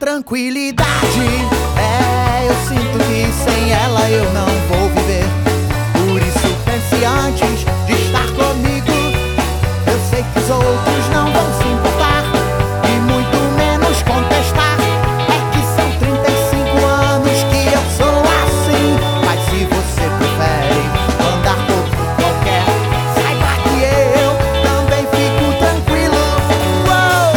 tranquilidade. Eu sinto que sem ela eu não vou viver. Por isso pense antes de estar comigo. Eu sei que os outros não vão se importar e muito menos contestar. É que são 35 anos que eu sou assim. Mas se você prefere andar todo qualquer, saiba que eu também fico tranquilo. Uou!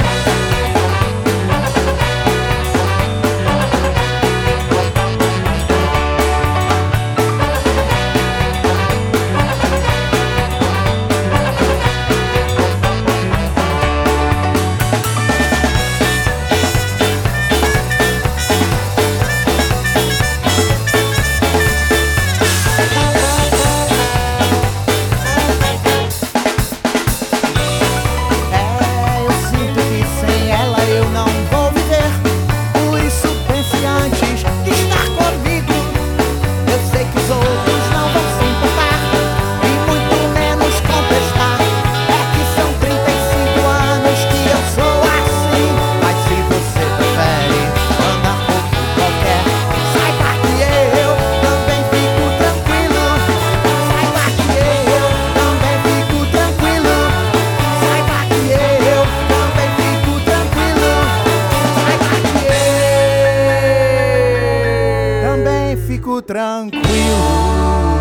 Eu sinto que sem ela eu não vou viver. Por isso pense antes de estar comigo. Eu sei que os outros não vão se importar e muito menos contestar. É que são 35 anos que eu sou assim. Mas se você prefere andar pouco qualquer, saiba que eu também fico tranquilo. Saiba que eu também fico tranquilo. Saiba que eu também fico tranquilo. Saiba que eu também fico tranquilo.